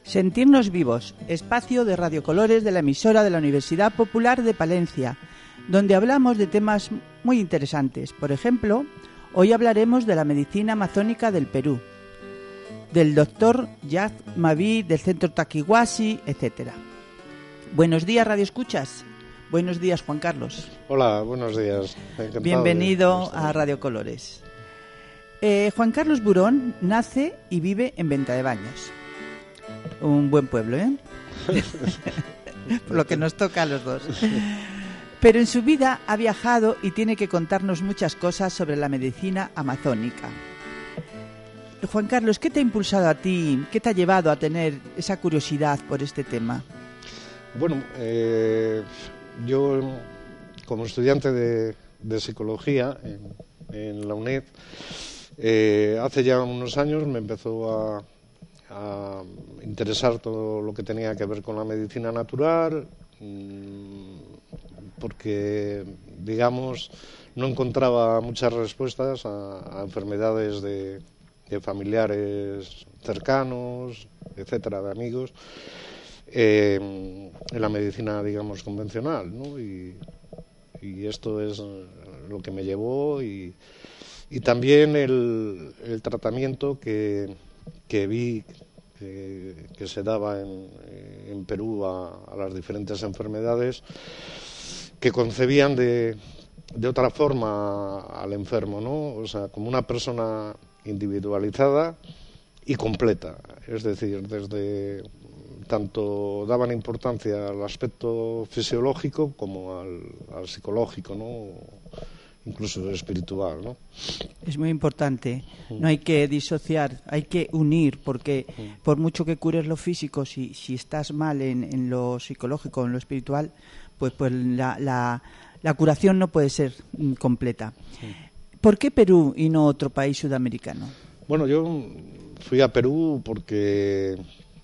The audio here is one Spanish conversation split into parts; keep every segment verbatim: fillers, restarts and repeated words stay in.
Sentirnos vivos, espacio de radiocolores de la emisora de la Universidad Popular de Palencia, donde hablamos de temas muy interesantes. Por ejemplo, hoy hablaremos de la medicina amazónica del Perú, del doctor Jacques Maví, del centro Taquihuasi, etcétera. Buenos días, Radio Escuchas. Buenos días, Juan Carlos. Hola, buenos días. Encantado. Bienvenido a Radio Colores. Eh, Juan Carlos Burón nace y vive en Ventadebaños. Un buen pueblo, ¿eh? Por lo que nos toca a los dos. Pero en su vida ha viajado y tiene que contarnos muchas cosas sobre la medicina amazónica. Juan Carlos, ¿qué te ha impulsado a ti? ¿Qué te ha llevado a tener esa curiosidad por este tema? Bueno, eh, yo como estudiante de, de psicología en, en la UNED, eh, hace ya unos años me empezó a, a interesar todo lo que tenía que ver con la medicina natural, porque, digamos, no encontraba muchas respuestas a, a enfermedades de, de familiares cercanos, etcétera, de amigos, eh, en la medicina, digamos, convencional, ¿no? Y, y esto es lo que me llevó, y, y también el, el tratamiento que, que vi que, que se daba en, en Perú a, a las diferentes enfermedades, que concebían de, de otra forma al enfermo, ¿no? O sea, como una persona individualizada y completa, es decir, desde tanto daban importancia al aspecto fisiológico como al, al psicológico, ¿no? Incluso espiritual, ¿no? Es muy importante, no hay que disociar, hay que unir, porque por mucho que cures lo físico, si, si estás mal en, en lo psicológico, en lo espiritual, pues, pues la, la, la curación no puede ser completa. ¿Por qué Perú y no otro país sudamericano? Bueno, yo fui a Perú porque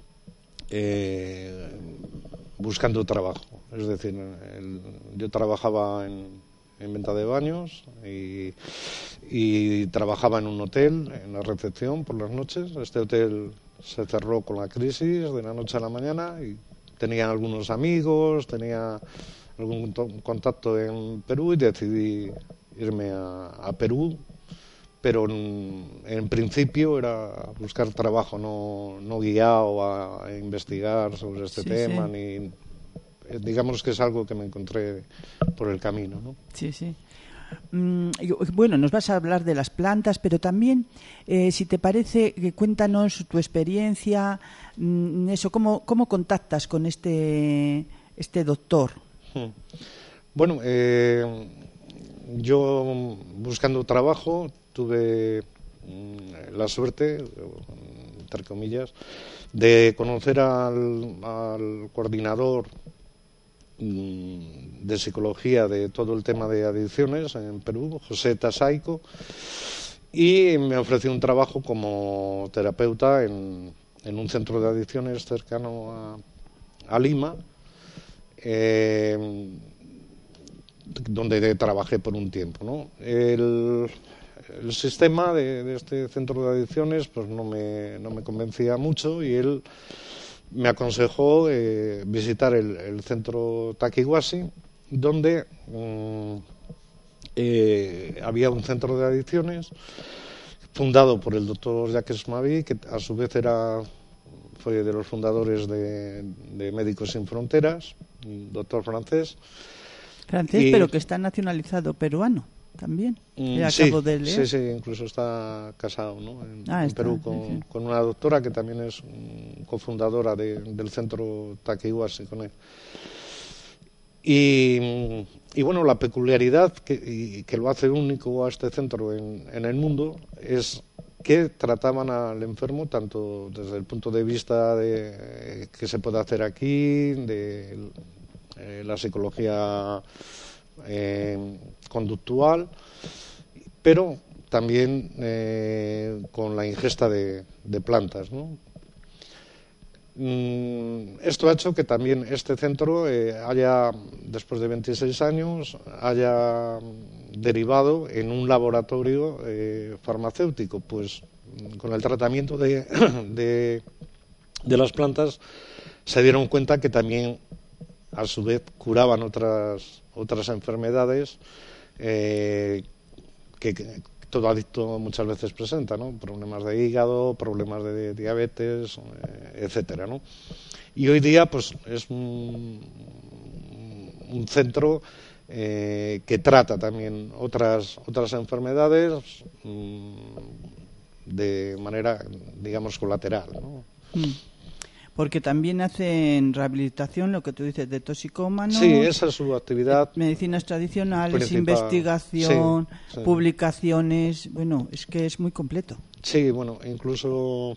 eh, buscando trabajo, es decir, el, yo trabajaba en, en Ventadebaños y, y trabajaba en un hotel, en la recepción por las noches. Este hotel se cerró con la crisis de la noche a la mañana y tenía algunos amigos, tenía algún contacto en Perú y decidí irme a, a Perú, pero en, en principio era buscar trabajo, no, no guiado a, a investigar sobre este sí, tema, sí. ni digamos que es algo que me encontré por el camino, ¿no? Sí, sí. Mm, bueno, nos vas a hablar de las plantas, pero también, eh, si te parece, que cuéntanos tu experiencia, mm, eso, cómo, cómo contactas con este, este doctor. Bueno, eh, yo buscando trabajo tuve mm, la suerte, entre comillas, de conocer al, al coordinador de psicología de todo el tema de adicciones en Perú, José Tasaico, y me ofreció un trabajo como terapeuta en, en un centro de adicciones cercano a, a Lima, eh, donde trabajé por un tiempo, ¿no? El, el sistema de, de este centro de adicciones pues no me, no me convencía mucho, y él me aconsejó eh, visitar el, el centro Taquihuasi, donde mm, eh, había un centro de adicciones fundado por el doctor Jacques Maví, que a su vez era fue de los fundadores de, de Médicos Sin Fronteras, un doctor francés. Francés, y, pero que está nacionalizado peruano también. Mm, sí, acabo de leer. sí, sí, incluso está casado, ¿no? En, ah, en está, Perú con, sí, sí. con una doctora que también es um, cofundadora de, del centro Taquihuasi con él. Y, y bueno, la peculiaridad que, y, que lo hace único a este centro en, en el mundo es que trataban al enfermo tanto desde el punto de vista de qué se puede hacer aquí, de eh, la psicología eh, conductual, pero también eh, con la ingesta de, de plantas, ¿no? Esto ha hecho que también este centro eh, haya, después de veintiséis años, haya derivado en un laboratorio eh, farmacéutico, pues con el tratamiento de, de de las plantas, se dieron cuenta que también, a su vez, curaban otras, otras enfermedades eh, que, que todo adicto muchas veces presenta, ¿no? Problemas de hígado, problemas de diabetes, eh, etcétera, ¿no? Y hoy día, pues, es un, un centro eh, que trata también otras otras enfermedades mmm, de manera, digamos, colateral, ¿no? Mm. Porque también hacen rehabilitación, lo que tú dices, de toxicómanos. Sí, esa es su actividad. Eh, medicinas tradicionales, principal. Investigación, sí, sí. publicaciones. Bueno, es que es muy completo. Sí, bueno, incluso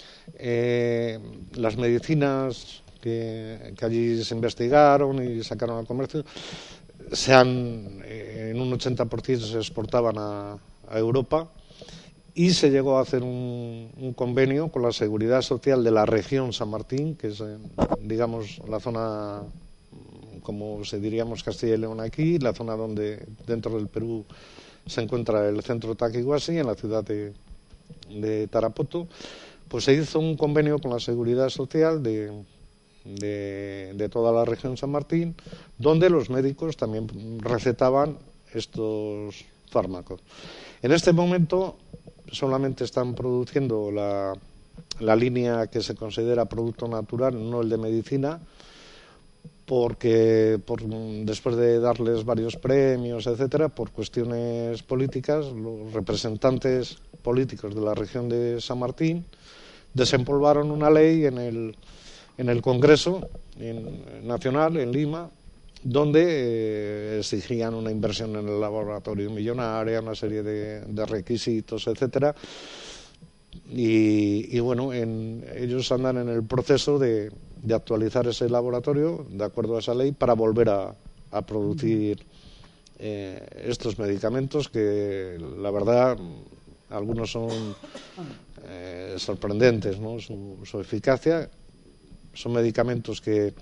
eh, las medicinas que, que allí se investigaron y sacaron al comercio, se han, eh, en un ochenta por ciento se exportaban a, a Europa. Y se llegó a hacer un, un convenio con la Seguridad Social de la región San Martín, que es, digamos, la zona, como se diríamos Castilla y León aquí, la zona donde dentro del Perú se encuentra el centro Taquihuasi, en la ciudad de, de Tarapoto. Pues se hizo un convenio con la Seguridad Social de, de, de toda la región San Martín, donde los médicos también recetaban estos fármacos. En este momento solamente están produciendo la, la línea que se considera producto natural, no el de medicina, porque por, después de darles varios premios, etcétera, por cuestiones políticas, los representantes políticos de la región de San Martín desempolvaron una ley en el, en el Congreso en, Nacional, en Lima, donde eh, exigían una inversión en el laboratorio millonaria, una serie de, de requisitos, etcétera. Y, y bueno, en, ellos andan en el proceso de, de actualizar ese laboratorio de acuerdo a esa ley para volver a, a producir eh, estos medicamentos que, la verdad, algunos son eh, sorprendentes, ¿no? Su, su eficacia. Son medicamentos que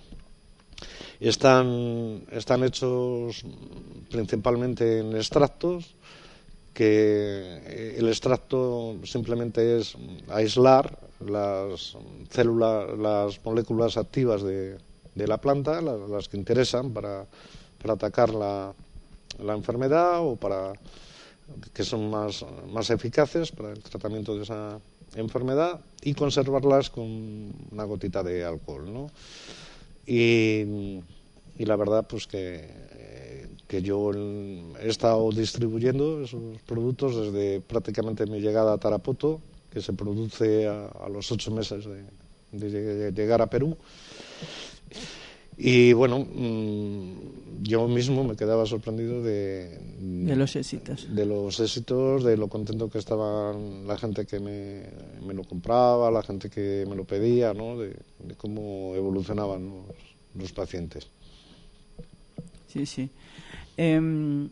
Están, están hechos principalmente en extractos, que el extracto simplemente es aislar las células, las moléculas activas de, de la planta, las, las que interesan para, para atacar la, la enfermedad o para que son más, más eficaces para el tratamiento de esa enfermedad, y conservarlas con una gotita de alcohol, ¿no? Y, y la verdad, pues que, que yo he estado distribuyendo esos productos desde prácticamente mi llegada a Tarapoto, que se produce a, a los ocho meses de, de llegar a Perú. Y bueno, mmm, yo mismo me quedaba sorprendido de, de los éxitos. De los éxitos, de lo contento que estaba la gente que me, me lo compraba, la gente que me lo pedía, ¿no? De, de cómo evolucionaban los, los pacientes. Sí, sí. Eh,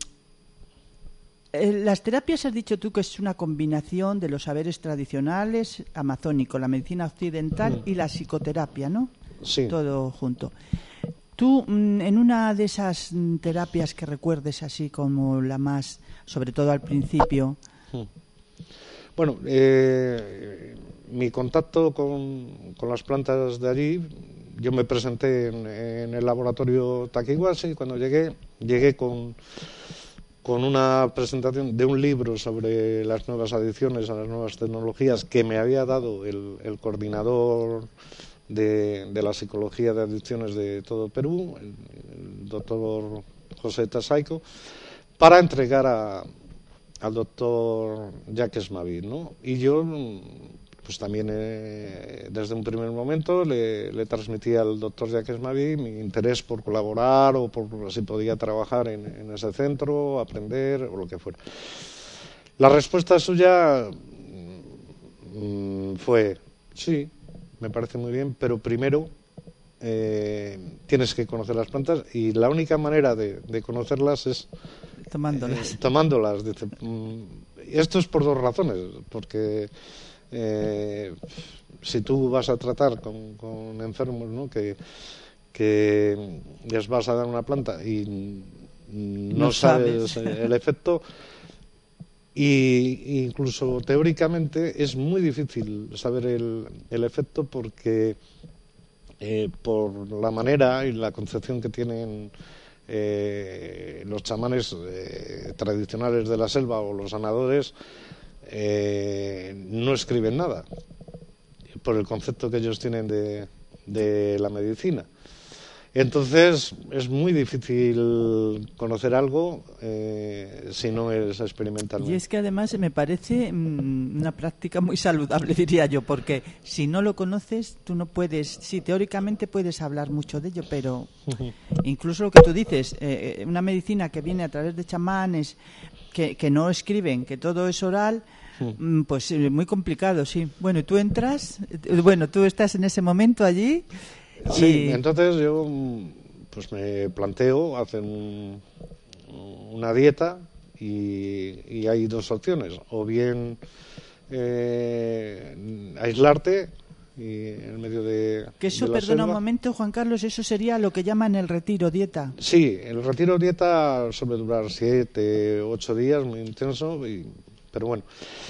las terapias, has dicho tú que es una combinación de los saberes tradicionales, amazónico, la medicina occidental mm. y la psicoterapia, ¿no? Sí. Todo junto. Tú, en una de esas terapias que recuerdes así como la más, sobre todo al principio. Bueno, eh, mi contacto con, con las plantas de allí, yo me presenté en, en el laboratorio Taquihuasi. Cuando llegué, llegué con, con una presentación de un libro sobre las nuevas adicciones a las nuevas tecnologías que me había dado el, el coordinador De, de la psicología de adicciones de todo Perú, el, el doctor José Tasaico, para entregar a, al doctor Jacques Mavid, ¿no? Y yo, pues también eh, desde un primer momento le, le transmití al doctor Jacques Mavid mi interés por colaborar o por si podía trabajar en, en ese centro, aprender o lo que fuera. La respuesta suya mmm, fue sí. Me parece muy bien, pero primero eh, tienes que conocer las plantas, y la única manera de, de conocerlas es tomándolas. Eh, tomándolas. Dice, mm, esto es por dos razones, porque eh, si tú vas a tratar con, con enfermos, ¿no? que, que les vas a dar una planta y no, no sabes sabes el efecto, Y incluso teóricamente es muy difícil saber el, el efecto porque eh, por la manera y la concepción que tienen eh, los chamanes eh, tradicionales de la selva o los sanadores, eh, no escriben nada por el concepto que ellos tienen de, de la medicina. Entonces es muy difícil conocer algo eh, si no es experimentalmente. Y es que además me parece mmm, una práctica muy saludable, diría yo, porque si no lo conoces, tú no puedes, sí, teóricamente puedes hablar mucho de ello, pero incluso lo que tú dices, eh, una medicina que viene a través de chamanes, que, que no escriben, que todo es oral, mmm, pues eh, muy complicado, sí. Bueno, y tú entras, bueno, tú estás en ese momento allí. Sí, y... entonces yo pues me planteo hacer un, una dieta y, y hay dos opciones, o bien eh, aislarte y en medio de que eso, de la perdona selva. un momento, Juan Carlos, eso sería lo que llaman el retiro dieta. Sí, el retiro dieta suele durar siete, ocho días, muy intenso, y, pero bueno,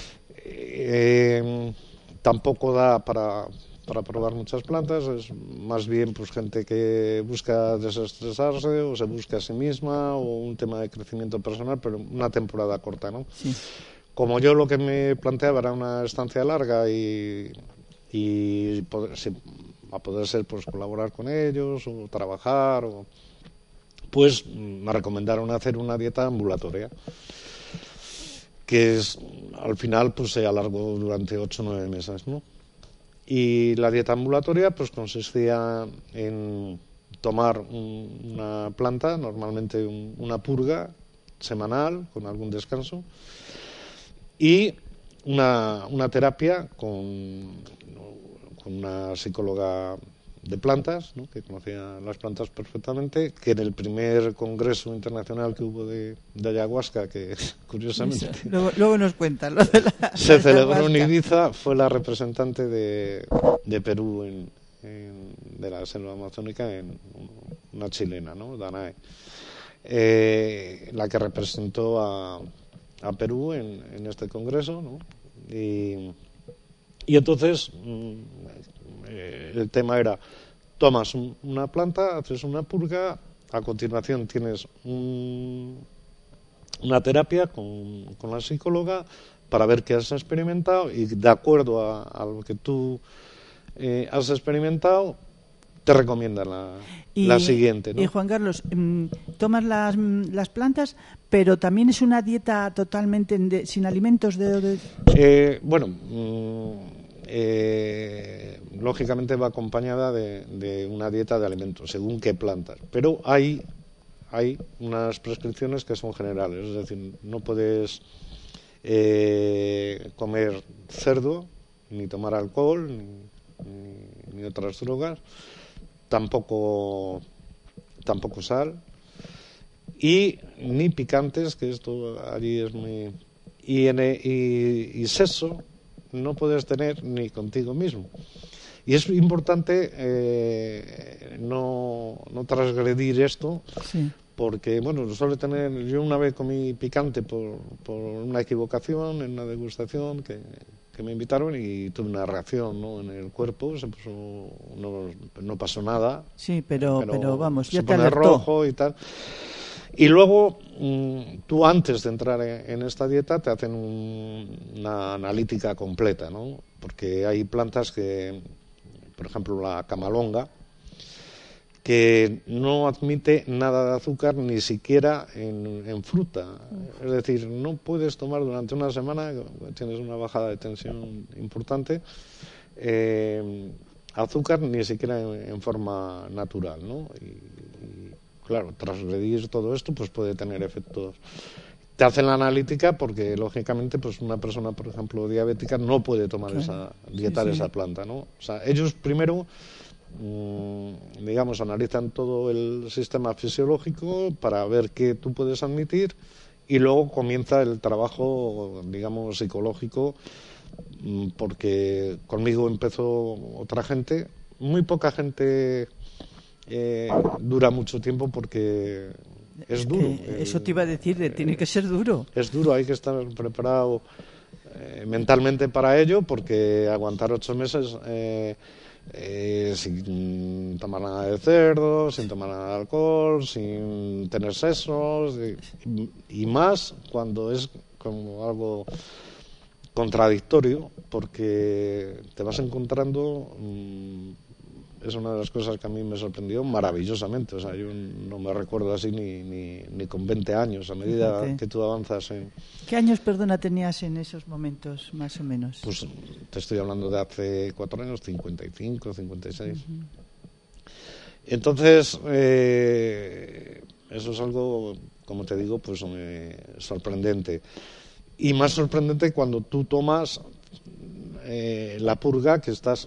eh, tampoco da para para probar muchas plantas, es más bien pues gente que busca desestresarse o se busca a sí misma o un tema de crecimiento personal, pero una temporada corta, ¿no? Sí. Como yo lo que me planteaba era una estancia larga y, y poder, sí, a poder ser pues colaborar con ellos o trabajar, o, pues me recomendaron hacer una dieta ambulatoria, que es al final pues se alargó durante ocho o nueve meses, ¿no? Y la dieta ambulatoria pues consistía en tomar un, una planta, normalmente un, una purga semanal con algún descanso, y una, una terapia con, con una psicóloga de plantas, ¿no?, que conocía las plantas perfectamente, que en el primer congreso internacional que hubo de, de ayahuasca, que curiosamente luego, luego nos cuentas lo de la, se la celebró en ayahuasca. Ibiza, fue la representante de, de Perú en, en, de la selva amazónica, en una chilena, ¿no?, Danae, eh, la que representó a, a Perú en, en este congreso, ¿no? y, y entonces eh, el tema era: tomas un, una planta, haces una purga, a continuación tienes un, una terapia con, con la psicóloga para ver qué has experimentado, y de acuerdo a, a lo que tú eh, has experimentado te recomienda la, y, la siguiente, ¿no? Y Juan Carlos, tomas las, las plantas, pero también es una dieta totalmente de, sin alimentos de... de... Eh, bueno, mmm, eh, lógicamente va acompañada de, de una dieta de alimentos, según qué plantas, pero hay, hay unas prescripciones que son generales, es decir, no puedes eh, comer cerdo, ni tomar alcohol, ni, ni, ni otras drogas, tampoco tampoco sal, y ni picantes, que esto allí es muy... y, en, y, y sexo no puedes tener ni contigo mismo. Y es importante eh, no, no transgredir esto, sí. Porque, bueno, suele tener... Yo una vez comí picante por, por una equivocación en una degustación que, que me invitaron, y tuve una reacción, ¿no?, en el cuerpo, se puso, no, no pasó nada. Sí, pero, pero, pero vamos, ya se te pone alertó. rojo y tal. Y luego, mmm, tú antes de entrar en, en esta dieta te hacen un, una analítica completa, ¿no? Porque hay plantas que, por ejemplo, la camalonga, que no admite nada de azúcar, ni siquiera en, en fruta. Es decir, no puedes tomar durante una semana, tienes una bajada de tensión importante, eh, azúcar ni siquiera en, en forma natural, ¿no? Y, y claro, transgredir todo esto pues puede tener efectos. Te hacen la analítica porque, lógicamente, pues una persona, por ejemplo, diabética no puede tomar Claro. esa, dietar Sí, sí. esa planta, ¿no? O sea, ellos primero, digamos, analizan todo el sistema fisiológico para ver qué tú puedes admitir, y luego comienza el trabajo, digamos, psicológico, porque conmigo empezó otra gente, muy poca gente eh, dura mucho tiempo porque es duro. Eh, eso te iba a decir, eh, tiene que ser duro. Es duro, hay que estar preparado eh, mentalmente para ello, porque aguantar ocho meses eh, eh, sin tomar nada de cerdo, sin tomar nada de alcohol, sin tener sexo, y, y más cuando es como algo contradictorio, porque te vas encontrando, mmm, es una de las cosas que a mí me sorprendió maravillosamente. O sea, yo no me recuerdo así ni, ni, ni con veinte años, a medida Fíjate. que tú avanzas en... ¿Qué años, perdona, tenías en esos momentos, más o menos? Pues te estoy hablando de hace cuatro años, cincuenta y cinco, cincuenta y seis. Uh-huh. Entonces, eh, eso es algo, como te digo, pues eh, sorprendente. Y más sorprendente cuando tú tomas eh, la purga, que estás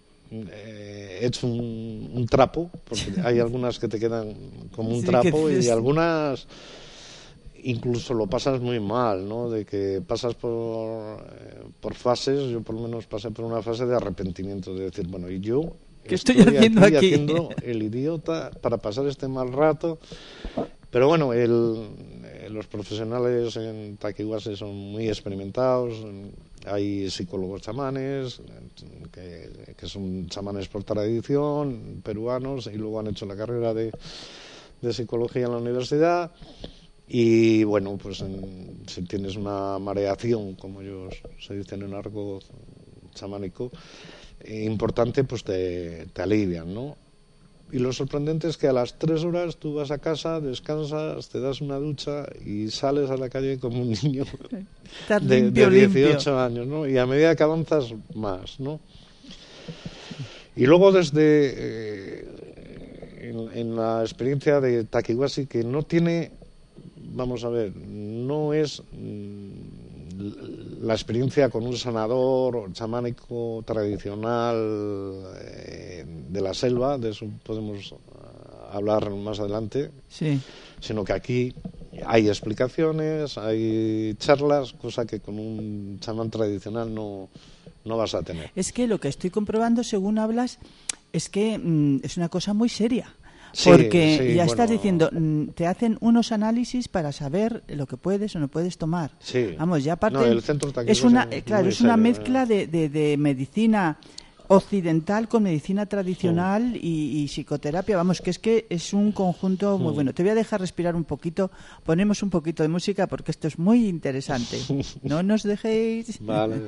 eh, hecho un, un trapo, porque hay algunas que te quedan como un sí, trapo y algunas incluso lo pasas muy mal, ¿no? De que pasas por, eh, por fases. Yo por lo menos pasé por una fase de arrepentimiento, de decir, bueno, y yo ¿qué estoy, estoy haciendo aquí, aquí haciendo el idiota para pasar este mal rato? Pero bueno, el, los profesionales en Takiwasi son muy experimentados. Hay psicólogos chamanes que, que son chamanes por tradición, peruanos, y luego han hecho la carrera de, de psicología en la universidad. Y bueno, pues en, si tienes una mareación, como ellos se dicen en argot chamánico, importante, pues te, te alivian, ¿no? Y lo sorprendente es que a las tres horas tú vas a casa, descansas, te das una ducha y sales a la calle como un niño de, limpio, de dieciocho limpio. años, ¿no? Y a medida que avanzas, más, ¿no? Y luego desde eh, en, en la experiencia de Takiwasi, que no tiene, vamos a ver, no es la experiencia con un sanador chamánico tradicional eh, de la selva, de eso podemos hablar más adelante, sí. Sino que aquí hay explicaciones, hay charlas, cosa que con un chamán tradicional no, no vas a tener. Es que lo que estoy comprobando, según hablas, es que mmm, es una cosa muy seria. Sí, Porque sí, ya bueno, estás diciendo, te hacen unos análisis para saber lo que puedes o no puedes tomar. Sí. Vamos, ya aparte no, el centro es una, es claro, es una serio, mezcla ¿eh? de, de, de medicina occidental con medicina tradicional sí. y, y psicoterapia. Vamos, que es que es un conjunto muy sí. bueno. Te voy a dejar respirar un poquito. Ponemos un poquito de música porque esto es muy interesante. No nos dejéis. Vale.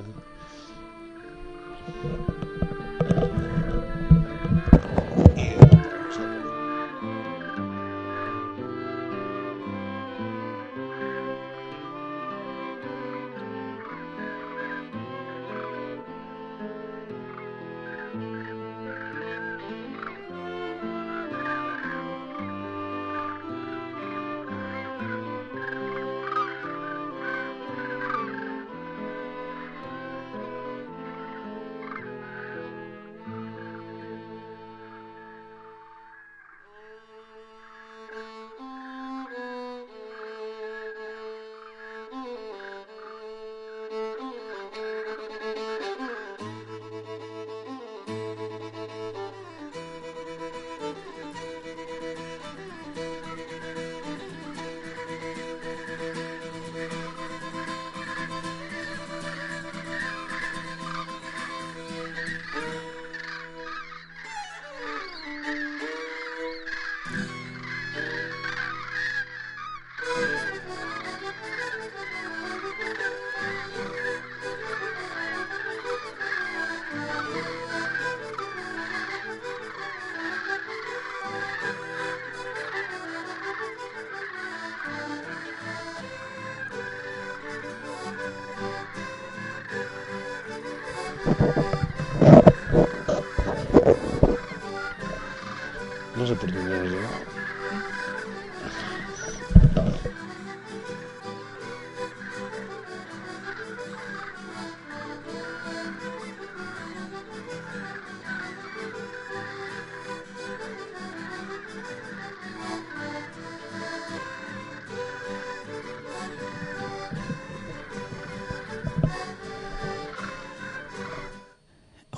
No sé por dónde hemos llegado.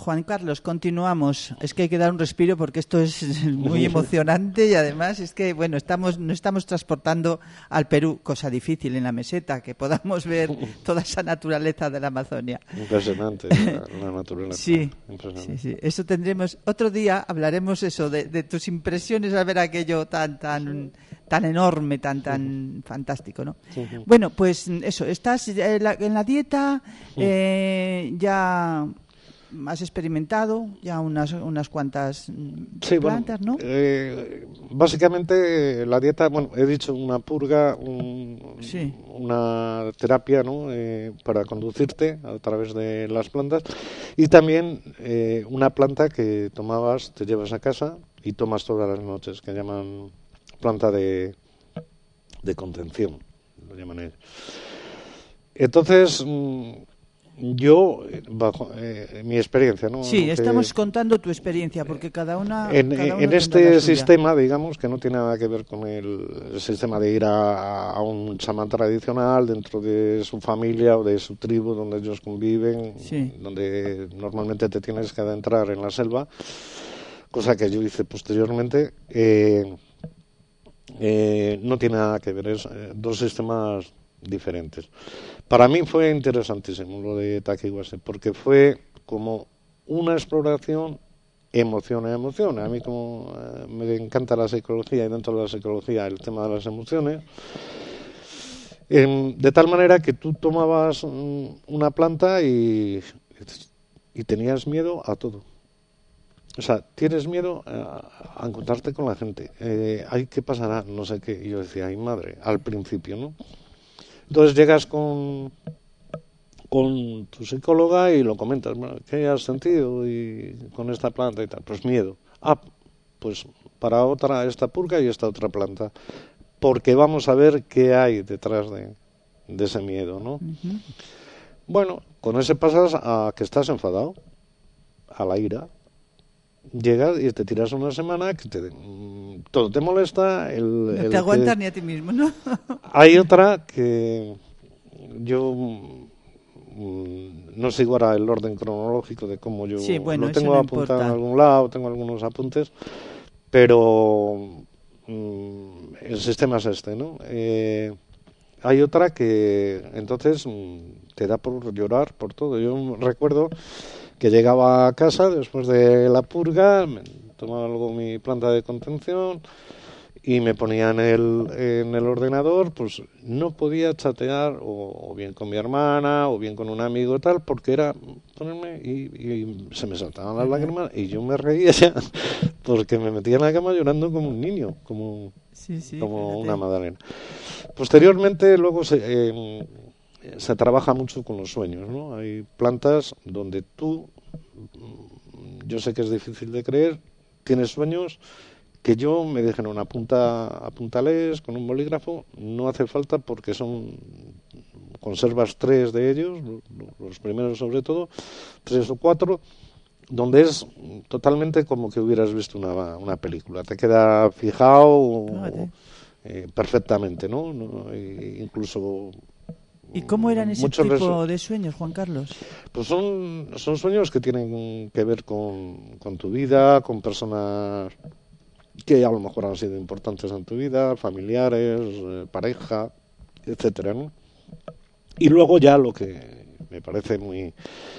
Juan Carlos, continuamos. Es que hay que dar un respiro porque esto es muy emocionante y además es que, bueno, estamos no estamos transportando al Perú, cosa difícil en la meseta, que podamos ver toda esa naturaleza de la Amazonia. Impresionante la, la naturaleza. Sí, Impresionante. sí, sí. Eso tendremos. Otro día hablaremos eso de, de tus impresiones al ver aquello tan, tan, tan enorme, tan, tan fantástico, ¿no? Bueno, pues eso. Estás en la, en la dieta, eh, ya has experimentado ya unas unas cuantas sí, plantas, bueno, ¿no? Eh, básicamente la dieta, bueno, he dicho una purga, un, Sí. una terapia, ¿no? Eh, para conducirte a través de las plantas y también eh, una planta que tomabas, te llevas a casa y tomas todas las noches, que llaman planta de, de contención, lo llaman ellos. Entonces, yo, bajo eh, mi experiencia, ¿no? Sí, que, estamos contando tu experiencia, porque cada una. En, cada en este sistema, digamos, que no tiene nada que ver con el, el sistema de ir a, a un chamán tradicional dentro de su familia o de su tribu donde ellos conviven, sí. donde normalmente te tienes que adentrar en la selva, cosa que yo hice posteriormente. Eh, eh, no tiene nada que ver, es eh, dos sistemas diferentes. Para mí fue interesantísimo lo de Takiwase, porque fue como una exploración emoción a emoción. A mí como eh, me encanta la psicología y dentro de la psicología el tema de las emociones, eh, de tal manera que tú tomabas mm, una planta y, y tenías miedo a todo. O sea, tienes miedo a, a encontrarte con la gente. Eh, ay, ¿qué pasará? No sé qué. Y yo decía, ay madre, al principio, ¿no? Entonces llegas con, con tu psicóloga y lo comentas, bueno, ¿qué has sentido y con esta planta y tal? Pues miedo. Ah, pues para otra esta purga y esta otra planta. Porque vamos a ver qué hay detrás de, de ese miedo, ¿no? Uh-huh. Bueno, con ese pasas a que estás enfadado, a la ira. Llegas y te tiras una semana que te, todo te molesta. El, no el te aguantas que... ni a ti mismo, ¿no? Hay otra que yo no sigo ahora el orden cronológico de cómo yo sí, bueno, lo tengo no apuntado importa. en algún lado, tengo algunos apuntes, pero mmm, el sistema es este, ¿no? Eh, hay otra que entonces te da por llorar por todo. Yo recuerdo que llegaba a casa después de la purga, me tomaba algo mi planta de contención y me ponía en el, en el ordenador, pues no podía chatear o, o bien con mi hermana o bien con un amigo tal, porque era ponerme y, y se me saltaban las lágrimas y yo me reía ya porque me metía en la cama llorando como un niño, como, sí, sí, como una magdalena. Posteriormente luego se... Eh, se trabaja mucho con los sueños, ¿no? Hay plantas donde tú, yo sé que es difícil de creer, tienes sueños que yo me dejen una punta, apúntales con un bolígrafo, no hace falta porque son, conservas tres de ellos, los primeros sobre todo, tres o cuatro, donde es totalmente como que hubieras visto una, una película, te queda fijado o, eh, perfectamente, ¿no? no e incluso... ¿Y cómo eran ese tipo resu- de sueños, Juan Carlos? Pues son, son sueños que tienen que ver con, con tu vida, con personas que a lo mejor han sido importantes en tu vida, familiares, eh, pareja, etcétera, ¿no? Y luego ya lo que me parece muy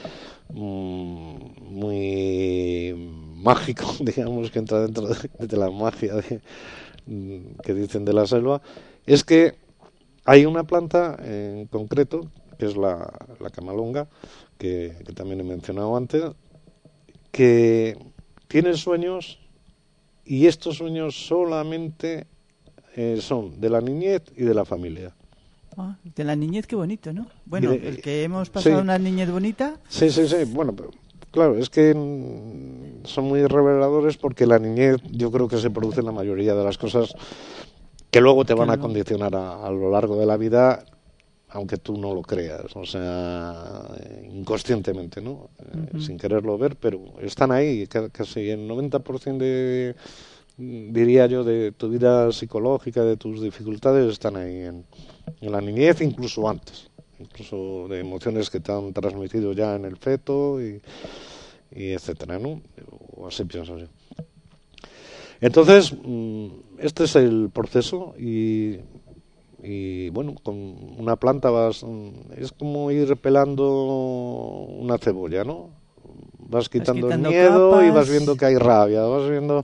muy mágico, digamos, que entra dentro de, de la magia de, que dicen de la selva, es que hay una planta en concreto, que es la, la camalonga, que, que también he mencionado antes, que tiene sueños y estos sueños solamente eh, son de la niñez y de la familia. Ah, de la niñez, qué bonito, ¿no? Bueno, de, el que hemos pasado sí, una niñez bonita. Sí, sí, sí. Bueno, pero, claro, es que son muy reveladores porque la niñez yo creo que se produce en la mayoría de las cosas que luego te van a condicionar a, a lo largo de la vida, aunque tú no lo creas, o sea, inconscientemente, ¿no? Uh-huh. Sin quererlo ver, pero están ahí, casi el noventa por ciento de, diría yo, de tu vida psicológica, de tus dificultades, están ahí en, en la niñez, incluso antes, incluso de emociones que te han transmitido ya en el feto y, y etcétera, ¿no? O así pienso yo. Entonces, este es el proceso y, y bueno, con una planta vas, es como ir pelando una cebolla, ¿no? Vas quitando, vas quitando el miedo capas. Y vas viendo que hay rabia, vas viendo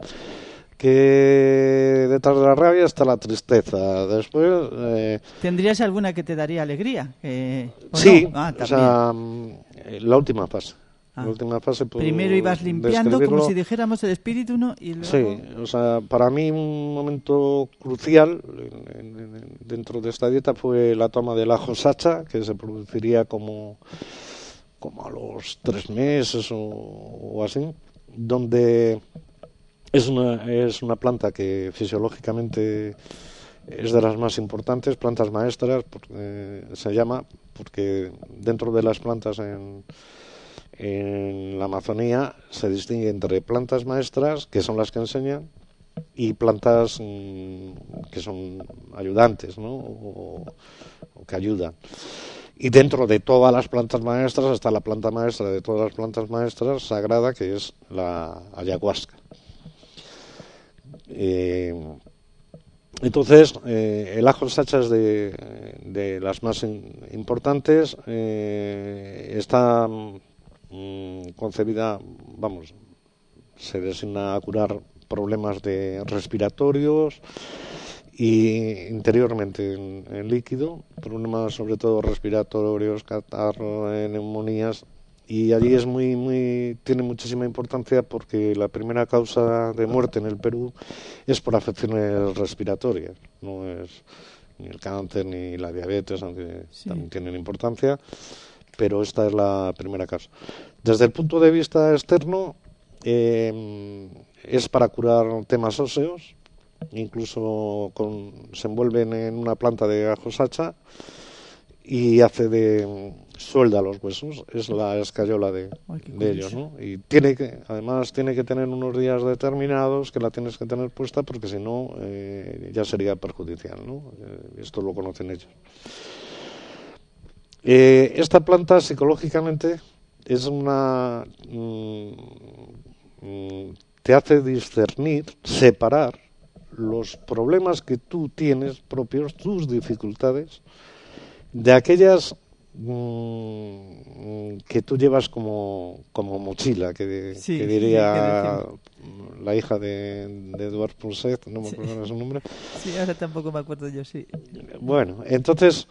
que detrás de la rabia está la tristeza. Después eh... ¿Tendrías alguna que te daría alegría? Eh, sí, no? ah, o sea, la última fase. Ah. La última fase por Primero ibas limpiando, como si dijéramos el espíritu, ¿no? Y luego... Sí, o sea, para mí un momento crucial en, en, dentro de esta dieta fue la toma del ajo sacha, que se produciría como, como a los tres meses o, o así, donde es una, es una planta que fisiológicamente es de las más importantes, plantas maestras, porque, se llama, porque dentro de las plantas en... En la Amazonía se distingue entre plantas maestras, que son las que enseñan, y plantas mmm, que son ayudantes, ¿no? O, o que ayudan. Y dentro de todas las plantas maestras está la planta maestra de todas las plantas maestras sagrada, que es la ayahuasca. Eh, entonces, eh, el ajo sacha es de, de las más in, importantes. Eh, está concebida, vamos, se designa a curar problemas de respiratorios y interiormente en, en líquido, problemas sobre todo respiratorios, catarro, neumonías, y allí es muy, muy, tiene muchísima importancia porque la primera causa de muerte en el Perú es por afecciones respiratorias, no es ni el cáncer ni la diabetes, aunque sí, también tienen importancia, pero esta es la primera causa. Desde el punto de vista externo, eh, es para curar temas óseos, incluso con, se envuelven en una planta de ajo sacha y hace de suelda los huesos, es la escayola de, de ellos, ¿no? Y tiene que, además tiene que tener unos días determinados que la tienes que tener puesta porque si no eh, ya sería perjudicial, ¿no? Eh, esto lo conocen ellos. Eh, esta planta psicológicamente es una mmm, mmm, te hace discernir, separar los problemas que tú tienes propios, tus dificultades, de aquellas mmm, que tú llevas como, como mochila, que, sí, que diría que la hija de, de Eduard Punset, no me acuerdo sí. de su nombre. Sí, ahora tampoco me acuerdo yo, sí. Bueno, entonces...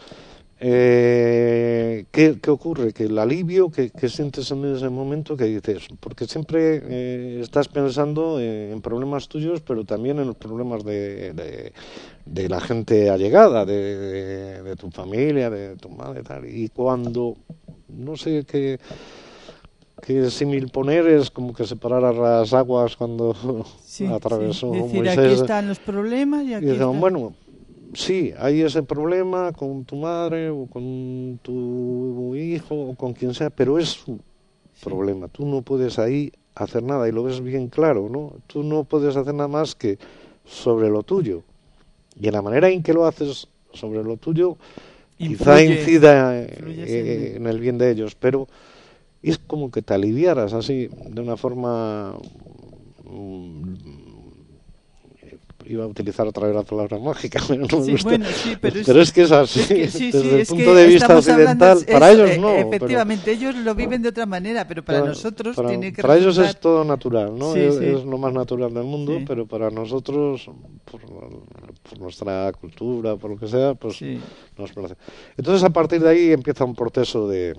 Eh, ¿qué, ¿Qué ocurre? Que el alivio que, que sientes en ese momento, que dices, porque siempre eh, estás pensando en, en problemas tuyos, pero también en los problemas de, de, de la gente allegada, de, de, de tu familia, de tu madre, tal. Y cuando, no sé qué, qué símil poner, es como que separar las aguas cuando sí, atravesó sí. Decir, Moisés. Aquí están los problemas y aquí y dijeron, está... bueno, sí, hay ese problema con tu madre o con tu hijo o con quien sea, pero es su sí. problema. Tú no puedes ahí hacer nada y lo ves bien claro, ¿no? Tú no puedes hacer nada más que sobre lo tuyo. Y en la manera en que lo haces sobre lo tuyo, influye, quizá incida eh, en el bien de ellos, pero es como que te aliviaras así, de una forma... Mmm, iba a utilizar otra vez la palabra mágica, pero no sí, me gusta. Bueno, sí, pero, pero es, es que es así, es que, sí, desde sí, el es punto de vista occidental, hablando, para es, ellos no. Efectivamente, pero, ellos lo viven de otra manera, pero para, para nosotros para, tiene que Para resultar... ellos es todo natural, ¿no? Sí, es, sí. es lo más natural del mundo, sí. pero para nosotros, por, por nuestra cultura, por lo que sea, pues sí. nos parece. Entonces, a partir de ahí empieza un proceso de,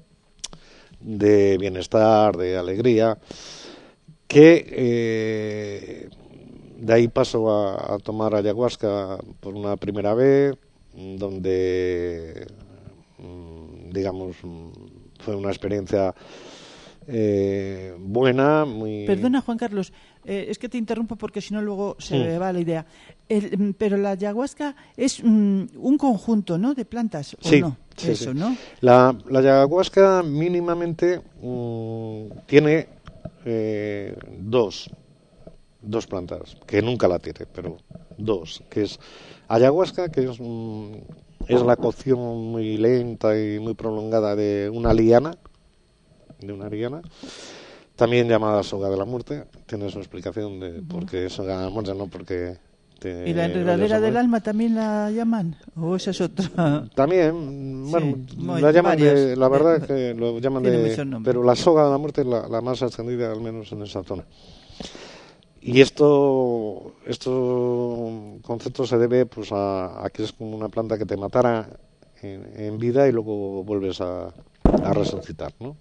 de bienestar, de alegría, que... Eh, de ahí paso a, a tomar ayahuasca por una primera vez, donde, digamos, fue una experiencia eh, buena, muy... Perdona, Juan Carlos, eh, es que te interrumpo porque si no luego se me sí. va la idea. El, pero la ayahuasca es mm, un conjunto, ¿no?, de plantas, ¿o sí, no? Sí, Eso, sí. ¿no? La, la ayahuasca mínimamente mmm, tiene eh, dos... dos plantas, que nunca la tiene, pero dos, que es ayahuasca, que es, es la cocción muy lenta y muy prolongada de una liana, de una liana. también llamada soga de la muerte, tiene su explicación de por qué soga de la muerte, no porque... Te ¿Y la enredadera del alma también la llaman? ¿O esa es otra? También, bueno, Sí, muy, la llaman varios, de, la verdad de, es que lo llaman tiene de, muchos nombres. pero la soga de la muerte es la, la más extendida, al menos en esa zona. Y esto, estos conceptos se debe pues a, a que es como una planta que te matara en, en vida y luego vuelves a, a resucitar, ¿no?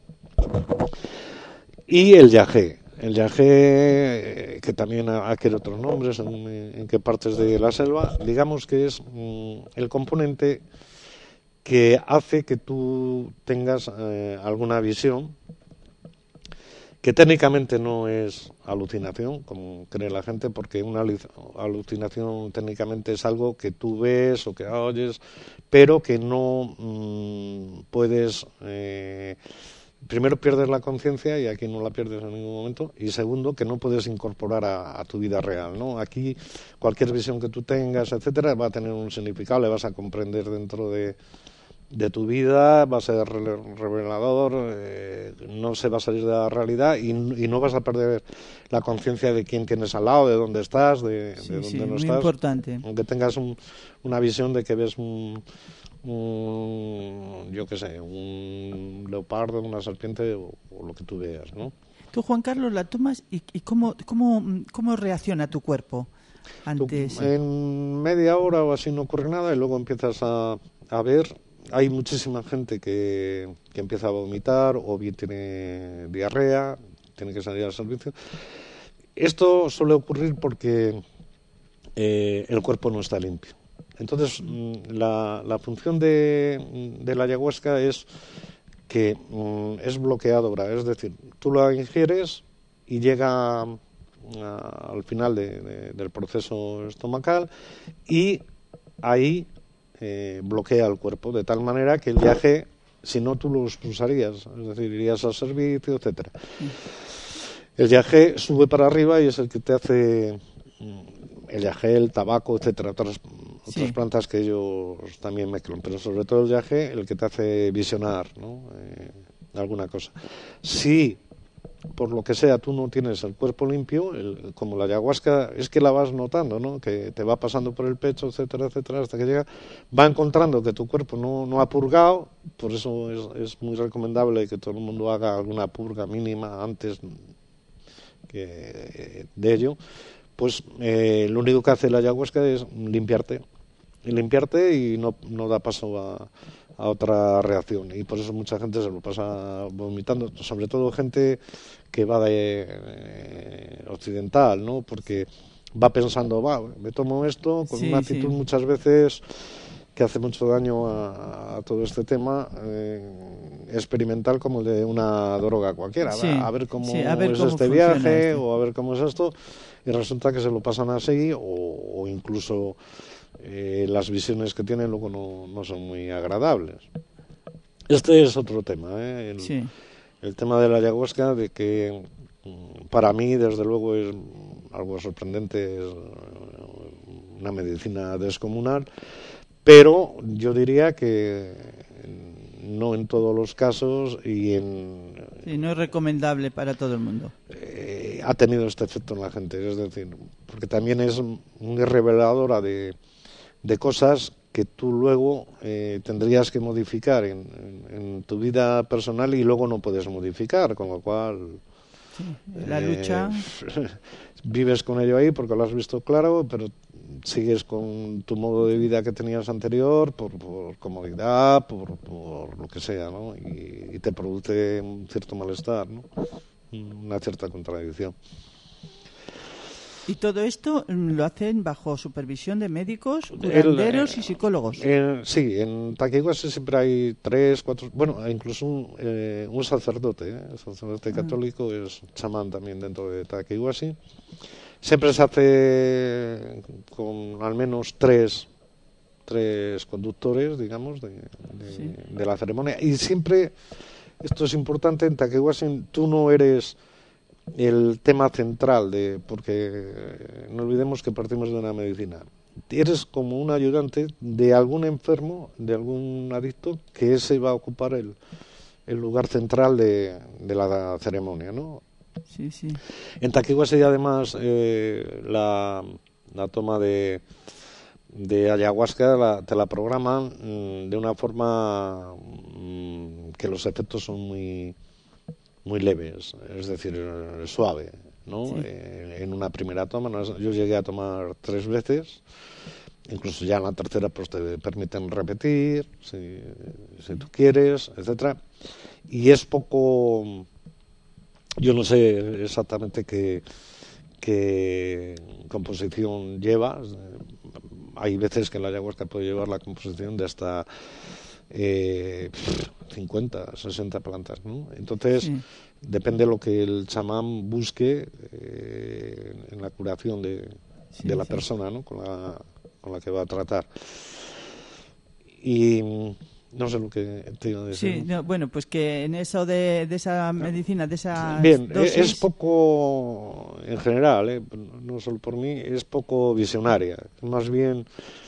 Y el yagé. El yagé, que también adquiere otros nombres en, en qué partes de la selva, digamos que es mm, el componente que hace que tú tengas eh, alguna visión, que técnicamente no es alucinación, como cree la gente, porque una alucinación técnicamente es algo que tú ves o que oyes, pero que no mmm, puedes... Eh, primero pierdes la conciencia, y aquí no la pierdes en ningún momento, y segundo, que no puedes incorporar a, a tu vida real, ¿no? Aquí cualquier visión que tú tengas, etcétera, va a tener un significado, le vas a comprender dentro de, de tu vida, va a ser revelador, eh, no se va a salir de la realidad y, y no vas a perder la conciencia de quién tienes al lado, de dónde estás, de, sí, de dónde sí, no muy estás. Importante. Aunque tengas un, una visión de que ves un... Un, yo qué sé, un leopardo, una serpiente o, o lo que tú veas, ¿no? Tú, Juan Carlos, la tomas y, y cómo, cómo, cómo reacciona tu cuerpo ante tú, ese... En media hora o así no ocurre nada y luego empiezas a, a ver. Hay muchísima gente que, que empieza a vomitar o bien tiene diarrea, tiene que salir al servicio. Esto suele ocurrir porque eh, el cuerpo no está limpio. Entonces, la, la función de, de la ayahuasca es que mm, es bloqueadora, es decir, tú la ingieres y llega a, al final de, de, del proceso estomacal y ahí eh, bloquea el cuerpo, de tal manera que el viaje, si no tú lo expulsarías, es decir, irías al servicio, etcétera. El viaje sube para arriba y es el que te hace... el yagé, el tabaco, etcétera, otras, otras sí. plantas que ellos también mezclan, pero sobre todo el yagé, el que te hace visionar, ¿no? Eh, alguna cosa. Si por lo que sea tú no tienes el cuerpo limpio, el, como la ayahuasca es que la vas notando, ¿no? Que te va pasando por el pecho, etcétera, etcétera, hasta que llega, va encontrando que tu cuerpo no, no ha purgado, por eso es, es muy recomendable que todo el mundo haga alguna purga mínima antes que de ello. Pues eh, lo único que hace la ayahuasca es limpiarte, y limpiarte y no, no da paso a, a otra reacción. Y por eso mucha gente se lo pasa vomitando, sobre todo gente que va de eh, occidental, ¿no? Porque va pensando, va, me tomo esto, con sí, una actitud sí. muchas veces que hace mucho daño a, a todo este tema eh, experimental, como el de una droga cualquiera, sí, a ver cómo sí, a ver es cómo este viaje este. o a ver cómo es esto, y resulta que se lo pasan así, o, o incluso eh, las visiones que tienen luego no, no son muy agradables. Este es otro tema, ¿eh? el, sí. el tema de la ayahuasca, de que para mí desde luego es algo sorprendente, es una medicina descomunal, pero yo diría que no en todos los casos y en... Sí, no es recomendable para todo el mundo. Eh, ha tenido este efecto en la gente, es decir, porque también es muy reveladora de, de cosas que tú luego eh, tendrías que modificar en, en, en tu vida personal y luego no puedes modificar, con lo cual... Sí, la lucha... Eh, vives con ello ahí porque lo has visto claro, pero sigues con tu modo de vida que tenías anterior por, por comodidad, por, por lo que sea, ¿no? Y, y te produce un cierto malestar, ¿no? Una cierta contradicción. ¿Y todo esto lo hacen bajo supervisión de médicos, curanderos el, eh, y psicólogos? En, sí, en Taquihuasi siempre hay tres, cuatro, bueno, incluso un, eh, un sacerdote, ¿eh? El sacerdote ah. católico es chamán también dentro de Taquihuasi. Siempre se hace con al menos tres, tres conductores, digamos, de, de, sí. de la ceremonia. Y siempre, esto es importante, en Taquihuasi tú no eres el tema central, de porque no olvidemos que partimos de una medicina. Eres como un ayudante de algún enfermo, de algún adicto, que ese va a ocupar el, el lugar central de, de la ceremonia, ¿no? Sí, sí. En Taquihuasi, además, eh, la, la toma de, de ayahuasca la, te la programan mmm, de una forma mmm, que los efectos son muy, muy leves, es decir, eh, suave, ¿no? Sí. Eh, en una primera toma, ¿no? Yo llegué a tomar tres veces. Incluso ya en la tercera pues te permiten repetir si, si tú quieres, etcétera. Y es poco, yo no sé exactamente qué, qué composición lleva. Hay veces que la ayahuasca puede llevar la composición de hasta eh, cincuenta, sesenta plantas, ¿no? Entonces Sí. depende de lo que el chamán busque eh, en la curación de, Sí, de la sí. persona, ¿no? Con la con la que va a tratar. Y no sé lo que te iba a decir. Sí, no, bueno, pues que en eso de, de esa medicina, de esas Bien, dosis... es poco, en general, ¿eh? No solo por mí, es poco visionaria. Más bien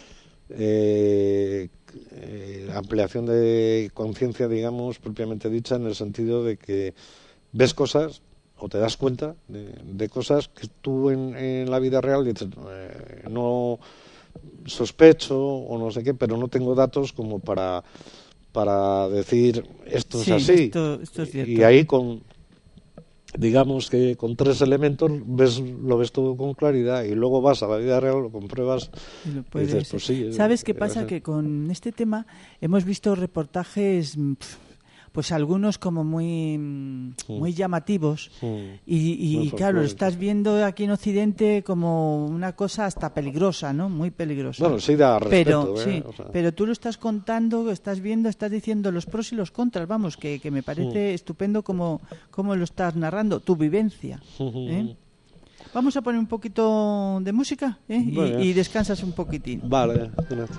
eh, eh, ampliación de conciencia, digamos, propiamente dicha, en el sentido de que ves cosas o te das cuenta de, de cosas que tú en, en la vida real dices, eh, no sospecho o no sé qué, pero no tengo datos como para para decir esto es Sí, así. esto, esto es cierto. Y ahí con digamos que con tres elementos ves lo ves todo con claridad y luego vas a la vida real, lo compruebas y, lo y puedes... dices pues sí. ¿Sabes qué pasa? Que con este tema hemos visto reportajes, pff, pues algunos como muy muy llamativos mm. y, y, Muy y claro, lo folclórico. estás viendo aquí en Occidente como una cosa hasta peligrosa, ¿no? Muy peligrosa. Bueno, sí da respeto, pero ¿eh? sí, O sea. pero tú lo estás contando, estás viendo, estás diciendo los pros y los contras, vamos, que, que me parece Mm. estupendo como, como lo estás narrando, tu vivencia, ¿eh? Vamos a poner un poquito de música, ¿eh? y, y descansas un poquitín. Vale, gracias.